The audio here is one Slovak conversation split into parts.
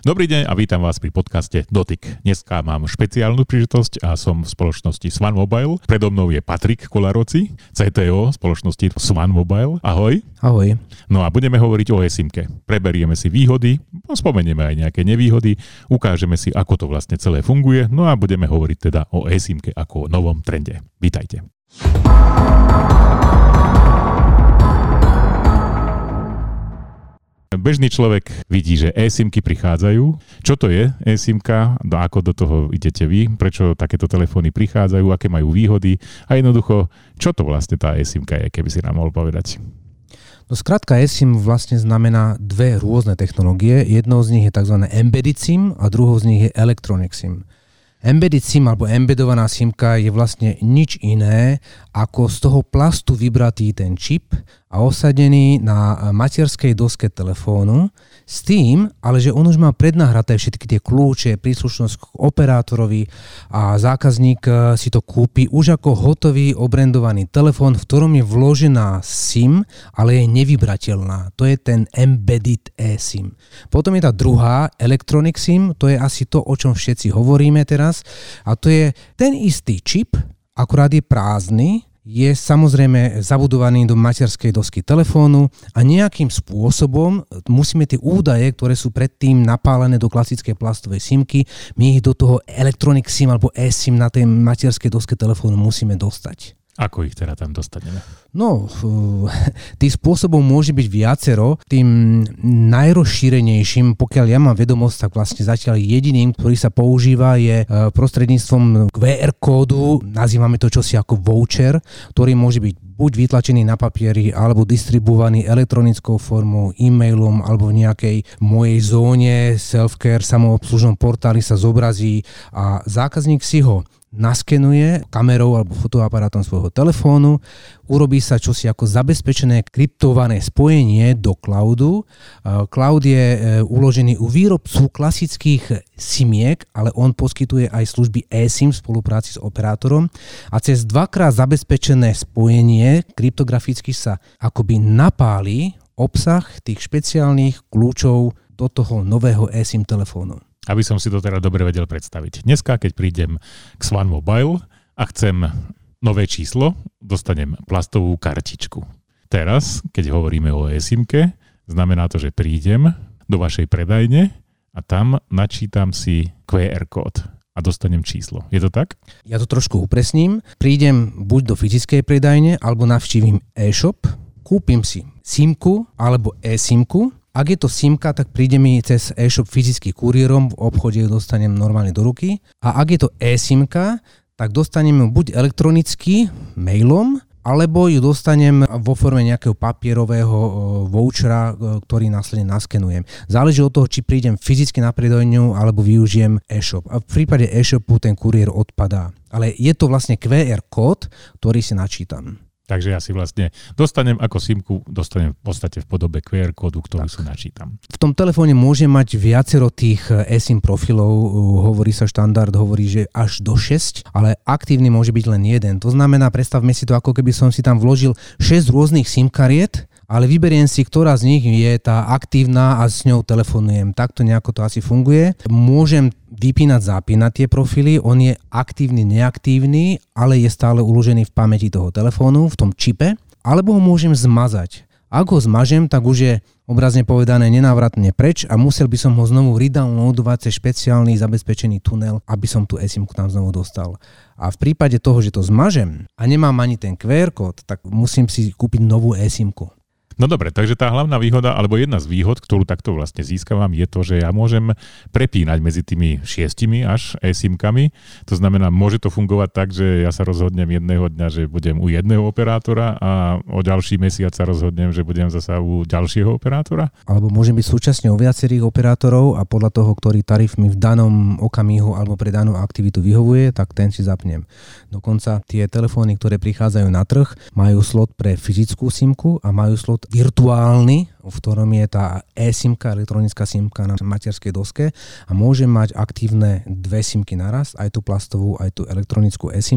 Dobrý deň a vítam vás pri podcaste Dotyk. Dneska mám špeciálnu príležitosť a som v spoločnosti Swan Mobile. Predo mnou je Patrik Kolaroci, CTO spoločnosti Swan Mobile. Ahoj. Ahoj. No a budeme hovoriť o eSIM-ke. Preberieme si výhody, spomenieme aj nejaké nevýhody, ukážeme si, ako to vlastne celé funguje, no a budeme hovoriť teda o eSIM-ke ako o novom trende. Vítajte. Bežný človek vidí, že eSIM-ky prichádzajú. Čo to je eSIM-ka? Ako do toho idete vy? Prečo takéto telefóny prichádzajú? Aké majú výhody? A jednoducho, čo to vlastne tá eSIM-ka je, keby si nám mohol povedať? No skrátka eSIM vlastne znamená dve rôzne technológie. Jednou z nich je tzv. Embedded SIM a druhou z nich je Electronic SIM. Embedded SIM alebo embedovaná SIMka je vlastne nič iné, ako z toho plastu vybratý ten čip a osadený na materskej doske telefónu s tým, ale že on už má prednahraté všetky tie kľúče, príslušnosť k operátorovi a zákazník si to kúpi už ako hotový obrandovaný telefón, v ktorom je vložená SIM, ale je nevybrateľná. To je ten embedded eSIM. Potom je tá druhá Electronic SIM, to je asi to, o čom všetci hovoríme teraz, a to je ten istý čip, akurát je prázdny, je samozrejme zabudovaný do materskej dosky telefónu a nejakým spôsobom musíme tie údaje, ktoré sú predtým napálené do klasickej plastovej SIMky, my ich do toho Electronic SIM alebo eSIM na tej materskej doske telefónu musíme dostať. Ako ich teda tam dostaneme? No, tých spôsobov môže byť viacero. Tým najrozšírenejším, pokiaľ ja mám vedomosť, tak vlastne zatiaľ jediným, ktorý sa používa, je prostredníctvom QR kódu, nazývame to čosi ako voucher, ktorý môže byť buď vytlačený na papieri, alebo distribuovaný elektronickou formou, e-mailom, alebo v nejakej mojej zóne self-care, samoobslužnom portáli sa zobrazí a zákazník si ho naskenuje kamerou alebo fotoaparátom svojho telefónu, urobí sa čosi ako zabezpečené kryptované spojenie do cloudu. Cloud je uložený u výrobcu klasických SIMiek, ale on poskytuje aj služby eSIM v spolupráci s operátorom a cez dvakrát zabezpečené spojenie kryptograficky sa akoby napáli obsah tých špeciálnych kľúčov do toho nového eSIM telefónu. Aby som si to teda dobre vedel predstaviť. Dneska, keď prídem k Swan Mobile a chcem nové číslo, dostanem plastovú kartičku. Teraz, keď hovoríme o eSIM-ke, znamená to, že prídem do vašej predajne a tam načítam si QR kód a dostanem číslo. Je to tak? Ja to trošku upresním. Prídem buď do fyzickej predajne, alebo navštívim e-shop, kúpim si SIMku alebo eSIMku. Ak je to SIMka, tak príde mi cez e-shop fyzický kuriérom, v obchode ju dostanem normálne do ruky. A ak je to eSIMka, tak dostanem ju buď elektronicky, mailom, alebo ju dostanem vo forme nejakého papierového vouchera, ktorý následne naskenujem. Záleží od toho, či prídem fyzicky na predajňu, alebo využijem e-shop. A v prípade e-shopu ten kuriér odpadá. Ale je to vlastne QR kód, ktorý si načítam. Takže ja si vlastne dostanem ako SIMku, dostanem v podstate v podobe QR kódu, ktorú si načítam. V tom telefóne môže mať viacero tých eSIM profilov, hovorí sa štandard, hovorí, že až do 6, ale aktívny môže byť len jeden. To znamená, predstavme si to, ako keby som si tam vložil 6 rôznych SIM kariet, ale vyberiem si, ktorá z nich je tá aktívna a s ňou telefonujem. Takto nejako to asi funguje. Môžem vypínať, zapínať tie profily, on je aktívny, neaktívny, ale je stále uložený v pamäti toho telefónu, v tom čipe, alebo ho môžem zmazať. Ak ho zmažem, tak už je obrazne povedané nenávratne preč a musel by som ho znovu redownloadovať cez špeciálny zabezpečený tunel, aby som tú eSIMku tam znovu dostal. A v prípade toho, že to zmažem a nemám ani ten QR kód, tak musím si kúpiť novú eSIMku. No dobre, takže tá hlavná výhoda, alebo jedna z výhod, ktorú takto vlastne získavam, je to, že ja môžem prepínať medzi tými 6 až eSIM-kami. To znamená, môže to fungovať tak, že ja sa rozhodnem jedného dňa, že budem u jedného operátora a o ďalší mesiac sa rozhodnem, že budem zasa u ďalšieho operátora? Alebo môžem byť súčasne u viacerých operátorov a podľa toho, ktorý tarif mi v danom okamihu alebo pre danú aktivitu vyhovuje, tak ten si zapnem. Dokonca tie telefóny, ktoré prichádzajú na trh, majú slot pre fyzickú SIMku a majú slot virtuálny, v ktorom je tá eSIMka, elektronická SIMka na materskej doske a môže mať aktívne dve SIMky naraz, aj tú plastovú, aj tú elektronickú eSIMku.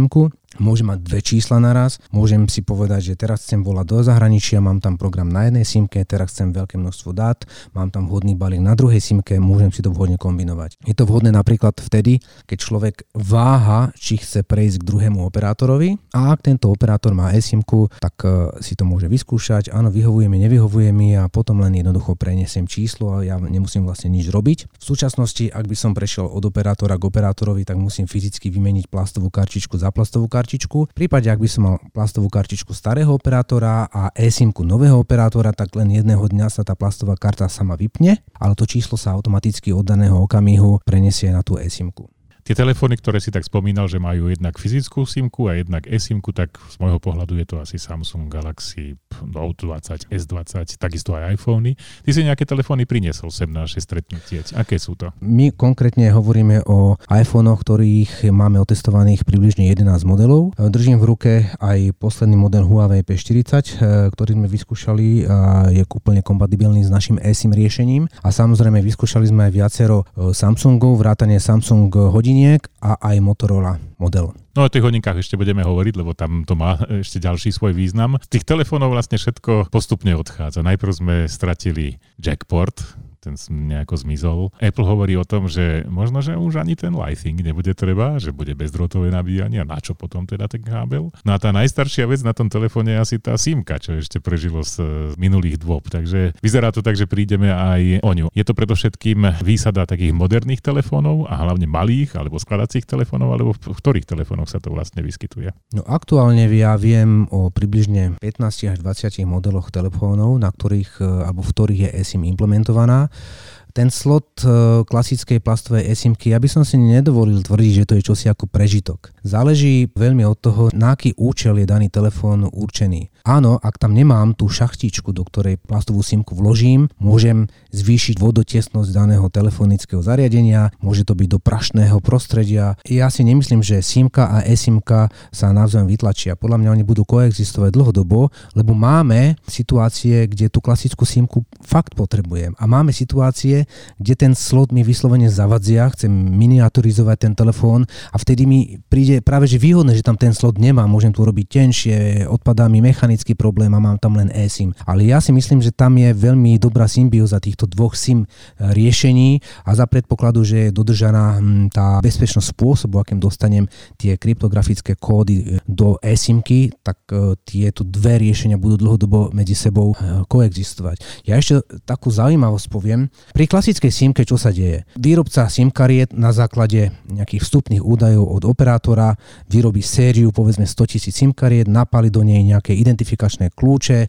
Môžem mať dve čísla naraz, môžem si povedať, že teraz chcem volať do zahraničia, mám tam program na jednej simke, teraz chcem veľké množstvo dát, mám tam vhodný balík na druhej simke, môžem si to vhodne kombinovať. Je to vhodné napríklad vtedy, keď človek váha, či chce prejsť k druhému operátorovi, a ak tento operátor má eSIMku, tak si to môže vyskúšať, áno, vyhovuje mi, nevyhovuje mi, a potom len jednoducho prenesiem číslo a ja nemusím vlastne nič robiť. V súčasnosti, ak by som prešiel od operátora k operátorovi, tak musím fyzicky vymeniť plastovú kartičku za plastovú kartičku. V prípade, ak by som mal plastovú kartičku starého operátora a eSIMku nového operátora, tak len jedného dňa sa tá plastová karta sama vypne, ale to číslo sa automaticky od daného okamihu prenesie na tú eSIMku. Tie telefóny, ktoré si tak spomínal, že majú jednak fyzickú simku a jednak eSIMku, tak z môjho pohľadu je to asi Samsung Galaxy Note 20, S20, takisto aj iPhony. Ty si nejaké telefóny priniesol sem na naše stretnutie. Aké sú to? My konkrétne hovoríme o iPhonech, ktorých máme otestovaných približne 11 modelov. Držím v ruke aj posledný model Huawei P40, ktorý sme vyskúšali a je úplne kompatibilný s našim eSIM riešením. A samozrejme vyskúšali sme aj viacero Samsungov, vrátane Samsung hodiniek a aj Motorola model. No o tých hodinkách ešte budeme hovoriť, lebo tam to má ešte ďalší svoj význam. Z tých telefónov vlastne všetko postupne odchádza. Najprv sme stratili jackport, ten nejako zmizol. Apple hovorí o tom, že možno, že už ani ten Lightning nebude treba, že bude bezdrôtové nabíjanie, a na čo potom teda ten kábel. No a tá najstaršia vec na tom telefóne je asi tá simka, čo ešte prežilo z minulých dôb. Takže vyzerá to tak, že prídeme aj o ňu. Je to predovšetkým výsada takých moderných telefónov a hlavne malých alebo skladacích telefónov, alebo v ktorých telefónoch sa to vlastne vyskytuje? No aktuálne ja viem o približne 15 až 20 modeloch telefónov, na ktorých alebo v ktorých je eSIM implementovaná. Ten slot klasickej plastovej eSIMky, ja by som si nedovolil tvrdiť, že to je čosi ako prežitok. Záleží veľmi od toho, na aký účel je daný telefón určený. Áno, ak tam nemám tú šachtičku, do ktorej plastovú simku vložím, môžem zvýšiť vodotesnosť daného telefonického zariadenia, môže to byť do prašného prostredia. Ja si nemyslím, že simka a eSIMka sa navzájom vytlačia. Podľa mňa oni budú koexistovať dlhodobo, lebo máme situácie, kde tú klasickú simku fakt potrebujem. A máme situácie, kde ten slot mi vyslovene zavadzia, chcem miniaturizovať ten telefón a vtedy mi príde práve že výhodné, že tam ten slot nemám, môžem tu robiť tenšie, odpadá mi mechanický problém a mám tam len eSIM. Ale ja si myslím, že tam je veľmi dobrá symbióza týchto dvoch SIM riešení a za predpokladu, že je dodržaná tá bezpečnosť spôsobu, akým dostanem tie kryptografické kódy do eSIMky, tak tieto dve riešenia budú dlhodobo medzi sebou koexistovať. Ja ešte takú zaujímavosť poviem. Pri klasickej simke čo sa deje? Výrobca simkariet na základe nejakých vstupných údajov od operátora vyrobí sériu povedzme 100 000 simkariet, napáli do nej nejaké identifikačné kľúče,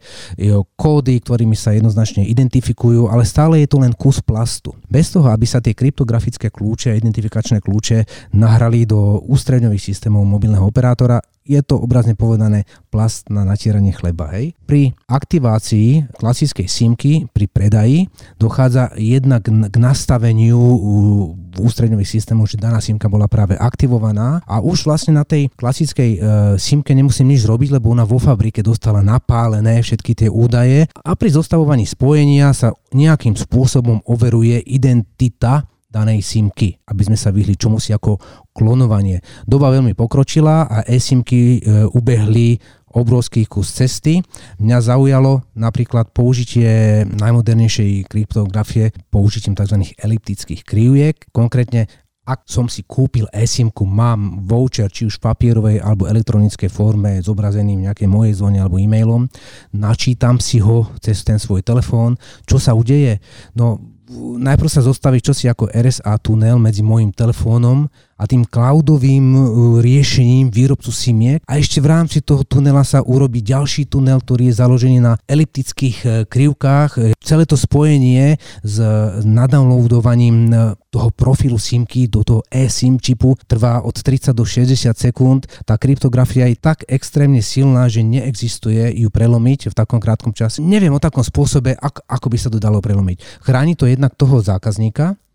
kódy, ktorými sa jednoznačne identifikujú, ale stále je to len kus plastu. Bez toho, aby sa tie kryptografické kľúče a identifikačné kľúče nahrali do ústredňových systémov mobilného operátora, je to obrazne povedané plast na natieranie chleba. Hej. Pri aktivácii klasickej simky pri predaji dochádza jednak k nastaveniu v ústredňových systémoch, že daná simka bola práve aktivovaná a už vlastne na tej klasickej simke nemusím nič robiť, lebo ona vo fabrike dostala napálené všetky tie údaje a pri zostavovaní spojenia sa nejakým spôsobom overuje identita danej simky, aby sme sa vyhli čomusi ako klonovanie. Doba veľmi pokročila a eSIMky ubehli obrovský kus cesty. Mňa zaujalo napríklad použitie najmodernejšej kryptografie použitím tzv. Eliptických kriviek. Konkrétne, ak som si kúpil eSIMku, mám voucher, či už v papierovej alebo elektronickej forme zobrazeným nejakej mojej zóne alebo e-mailom, načítam si ho cez ten svoj telefón. Čo sa udeje? No, najprv sa zostaví čosi ako RSA tunel medzi môjim telefónom a tým cloudovým riešením výrobcu simiek a ešte v rámci toho tunela sa urobí ďalší tunel, ktorý je založený na eliptických krivkách. Celé to spojenie s nadownloadovaním toho profilu simky do toho eSIM čipu trvá od 30 do 60 sekúnd. Tá kryptografia je tak extrémne silná, že neexistuje ju prelomiť v takom krátkom čase. Neviem o takom spôsobe, ako by sa to dalo prelomiť. Chráni to jednak toho zákazníka,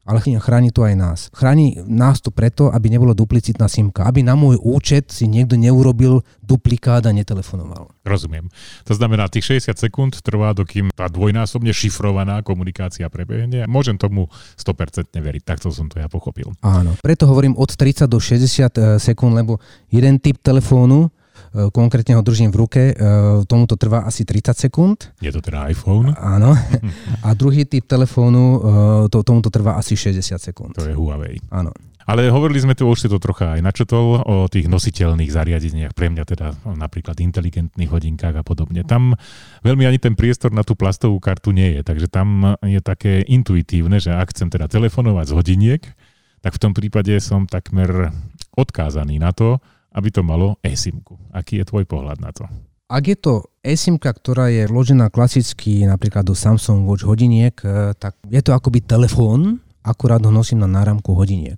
ale chráni to aj nás. Chráni nás to preto, aby nebolo duplicitná simka, aby na môj účet si niekto neurobil duplikát a netelefonoval. Rozumiem. To znamená, tých 60 sekúnd trvá, dokým tá dvojnásobne šifrovaná komunikácia prebehne. Môžem tomu 100% veriť, takto som to ja pochopil. Áno, preto hovorím od 30 do 60 sekúnd, lebo jeden typ telefónu, konkrétne ho držím v ruke, tomuto trvá asi 30 sekúnd. Je to teda iPhone? Áno. A druhý typ telefónu, tomuto trvá asi 60 sekúnd. To je Huawei. Áno. Ale hovorili sme tu, už si to trocha aj načetol, o tých nositeľných zariadeniach, pre mňa teda napríklad inteligentných hodinkách a podobne. Tam veľmi ani ten priestor na tú plastovú kartu nie je, takže tam je také intuitívne, že ak chcem teda telefonovať z hodiniek, tak v tom prípade som takmer odkázaný na to, aby to malo eSIM-ku. Aký je tvoj pohľad na to? Ak je to eSIM-ka, ktorá je vložená klasicky napríklad do Samsung Watch hodiniek, tak je to akoby telefón, akurát ho nosím na náramku hodiniek.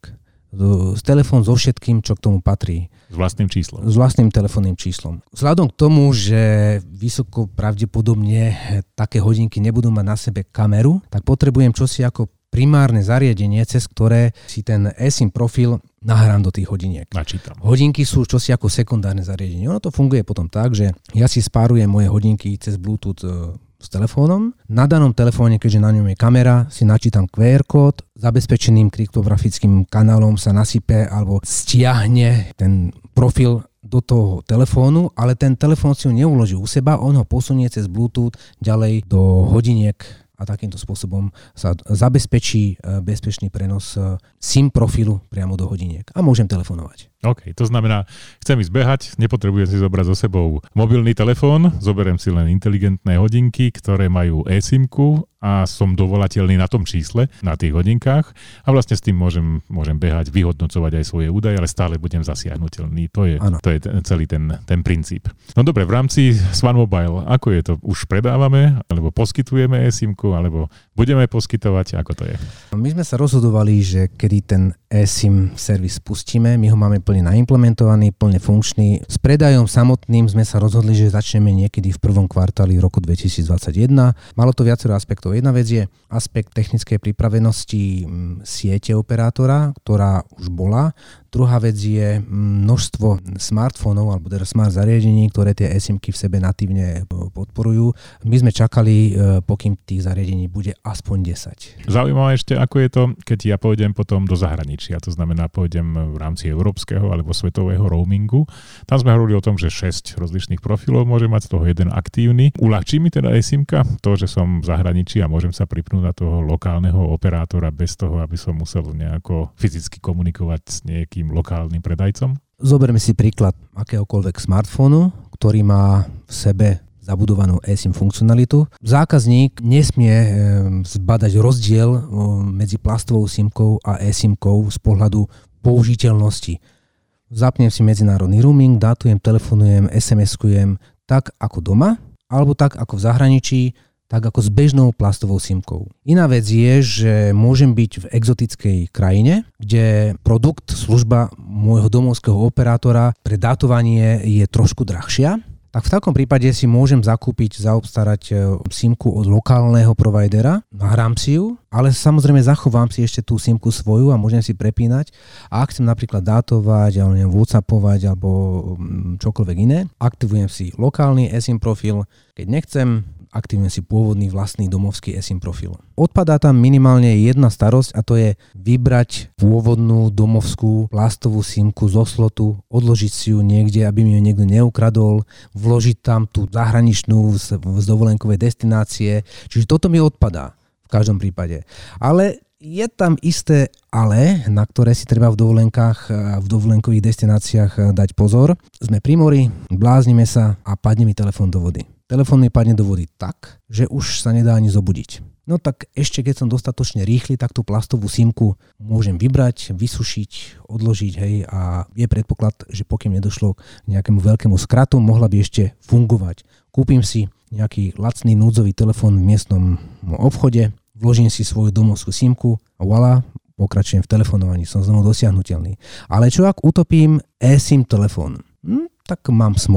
Telefón so všetkým, čo k tomu patrí. S vlastným číslom. S vlastným telefónnym číslom. Vzhľadom k tomu, že vysoko pravdepodobne také hodinky nebudú mať na sebe kameru, tak potrebujem čosi ako primárne zariadenie, cez ktoré si ten eSIM profil nahrám do tých hodiniek. Načítam. Hodinky sú čosi ako sekundárne zariadenie. Ono to funguje potom tak, že ja si spárujem moje hodinky cez Bluetooth s telefónom. Na danom telefóne, keďže na ňom je kamera, si načítam QR kód, zabezpečeným kryptografickým kanálom sa nasype alebo stiahne ten profil do toho telefónu, ale ten telefón si ho neuloží u seba, on ho posunie cez Bluetooth ďalej do hodiniek a takýmto spôsobom sa zabezpečí bezpečný prenos SIM profilu priamo do hodiniek a môžem telefonovať. OK, to znamená, chcem ísť behať, nepotrebujem si zobrať so sebou mobilný telefón, zoberiem si len inteligentné hodinky, ktoré majú eSIM-ku a som dovolateľný na tom čísle, na tých hodinkách a vlastne s tým môžem behať, vyhodnocovať aj svoje údaje, ale stále budem zasiahnuteľný. To je celý ten princíp. No dobre, v rámci Swan Mobile, ako je to? Už predávame, alebo poskytujeme eSIM-ku, alebo budeme poskytovať, ako to je? My sme sa rozhodovali, že kedy ten eSIM servis spustíme, my ho máme plne naimplementovaný, plne funkčný. S predajom samotným sme sa rozhodli, že začneme niekedy v prvom kvartáli roku 2021. Malo to viacero aspektov. Jedna vec je aspekt technickej pripravenosti siete operátora, ktorá už bola. Druhá vec je množstvo smartfónov alebo teda smart zariadení, ktoré tie eSIM-ky v sebe natívne podporujú. My sme čakali, pokým tých zariadení bude aspoň 10. Zaujímavé ešte, ako je to, keď ja pôjdem potom do zahraničia. To znamená, pôjdem v rámci európskeho alebo svetového roamingu. Tam sme hovorili o tom, že 6 rozličných profilov môže mať, z toho jeden aktívny. Uľahčí mi teda eSIM-ka to, že som v zahraničí a môžem sa pripnúť na toho lokálneho operátora bez toho, aby som musel nejako fyzicky komunikovať s niekým lokálnym predajcom? Zoberme si príklad akéhokoľvek smartfónu, ktorý má v sebe zabudovanú eSIM funkcionalitu. Zákazník nesmie zbadať rozdiel medzi plastovou SIM-kou a eSIM-kou z pohľadu použiteľnosti. Zapnem si medzinárodný roaming, dátujem, telefonujem, SMS-kujem tak ako doma, alebo tak ako v zahraničí, tak ako s bežnou plastovou SIM-kou. Iná vec je, že môžem byť v exotickej krajine, kde produkt, služba môjho domovského operátora pre dátovanie je trošku drahšia. Tak v takom prípade si môžem zaobstarať SIM-ku od lokálneho providera, nahrám si ju, ale samozrejme zachovám si ešte tú SIM-ku svoju a môžem si prepínať. A ak chcem napríklad dátovať, alebo whatsappovať, alebo čokoľvek iné, aktivujem si lokálny eSIM profil. Keď nechcem, aktivujem si pôvodný vlastný domovský eSIM profil. Odpadá tam minimálne jedna starosť a to je vybrať pôvodnú domovskú plastovú SIM-ku zo slotu, odložiť si ju niekde, aby mi ju niekto neukradol, vložiť tam tú zahraničnú z dovolenkovej destinácie. Čiže toto mi odpadá v každom prípade. Ale je tam isté ale, na ktoré si treba v dovolenkách a v dovolenkových destináciách dať pozor. Sme pri mori, bláznime sa a padne mi telefón do vody. Telefón mi padne do vody tak, že už sa nedá ani zobudiť. No tak ešte keď som dostatočne rýchly, tak tú plastovú SIM-ku môžem vybrať, vysušiť, odložiť, hej, a je predpoklad, že pokým nedošlo k nejakému veľkému skratu, mohla by ešte fungovať. Kúpim si nejaký lacný núdzový telefón v miestnom obchode, vložím si svoju domovskú SIM-ku a voilà, pokračujem v telefonovaní, som znovu dosiahnuteľný. Ale čo ak utopím eSIM telefón? Tak mám smolu,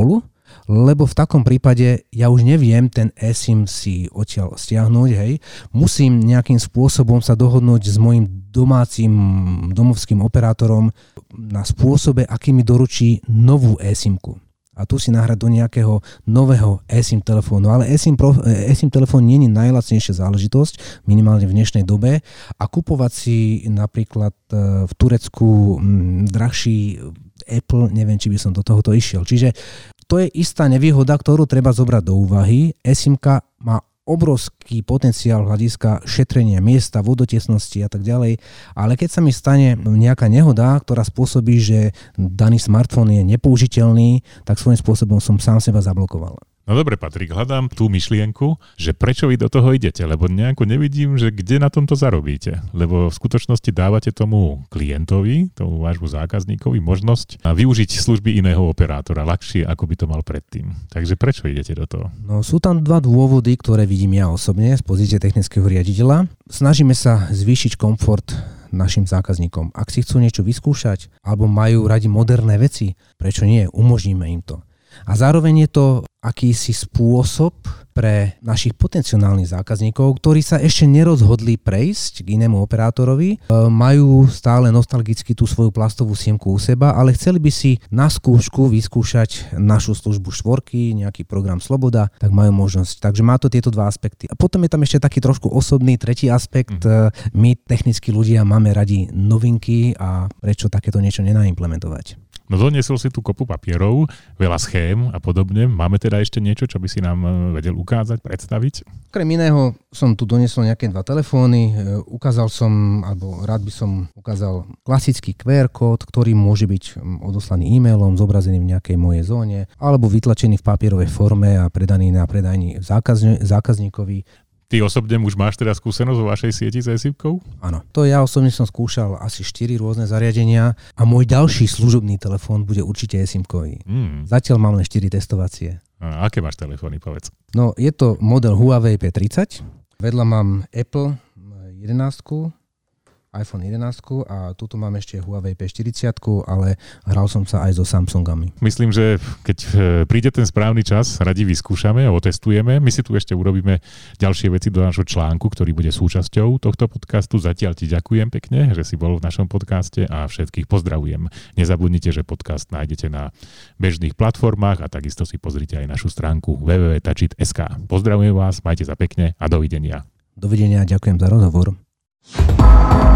lebo v takom prípade ja už neviem ten eSIM si odtiaľ stiahnuť, hej. Musím nejakým spôsobom sa dohodnúť s mojim domovským operátorom na spôsobe, aký mi doručí novú eSIM-ku. A tu si nahrať do nejakého nového eSIM telefónu. Ale eSIM telefón nie je najlacnejšia záležitosť, minimálne v dnešnej dobe. A kupovať si napríklad v Turecku drahší Apple, neviem, či by som do tohoto išiel. Čiže to je istá nevýhoda, ktorú treba zobrať do úvahy. eSIM-ka má obrovský potenciál hľadiska šetrenia miesta, vodotesnosti a tak ďalej, ale keď sa mi stane nejaká nehoda, ktorá spôsobí, že daný smartfón je nepoužiteľný, tak svojím spôsobom som sám seba zablokoval. No dobre, Patrik, hľadám tú myšlienku, že prečo vy do toho idete, lebo nejako nevidím, že kde na tomto zarobíte, lebo v skutočnosti dávate tomu klientovi, tomu vášmu zákazníkovi možnosť využiť služby iného operátora ľahšie, ako by to mal predtým. Takže prečo idete do toho? No, sú tam dva dôvody, ktoré vidím ja osobne z pozície technického riaditeľa. Snažíme sa zvýšiť komfort našim zákazníkom. Ak si chcú niečo vyskúšať alebo majú radi moderné veci, prečo nie? Umožníme im to. A zároveň je to akýsi spôsob pre našich potenciálnych zákazníkov, ktorí sa ešte nerozhodli prejsť k inému operátorovi, majú stále nostalgicky tú svoju plastovú siemku u seba, ale chceli by si na skúšku vyskúšať našu službu štvorky, nejaký program Sloboda, tak majú možnosť. Takže má to tieto dva aspekty. A potom je tam ešte taký trošku osobný tretí aspekt. My, technickí ľudia, máme radi novinky a prečo takéto niečo nenaimplementovať. No doniesol si tú kopu papierov, veľa schém a podobne. Máme teda ešte niečo, čo by si nám vedel ukázať, predstaviť? Okrem iného som tu doniesol nejaké dva telefóny. Ukázal som, alebo rád by som ukázal klasický QR kód, ktorý môže byť odoslaný e-mailom, zobrazený v nejakej mojej zóne, alebo vytlačený v papierovej forme a predaný na predajni zákazníkovi. Ty osobne už máš teda skúsenosť vo vašej sieti s eSIM-kou? Áno. To ja osobne som skúšal asi 4 rôzne zariadenia a môj ďalší služobný telefón bude určite eSIM-kový. Zatiaľ mám len 4 testovacie. A aké máš telefóny, povedz? No, je to model Huawei P30. Vedľa mám Apple 11, iPhone 11 a tuto mám ešte Huawei P40, ale hral som sa aj so Samsungami. Myslím, že keď príde ten správny čas, radi vyskúšame a otestujeme. My si tu ešte urobíme ďalšie veci do nášho článku, ktorý bude súčasťou tohto podcastu. Zatiaľ ti ďakujem pekne, že si bol v našom podcaste a všetkých pozdravujem. Nezabudnite, že podcast nájdete na bežných platformách a takisto si pozrite aj našu stránku www.touchit.sk. Pozdravujem vás, majte sa pekne a dovidenia. Dovidenia, ďakujem za rozhovor.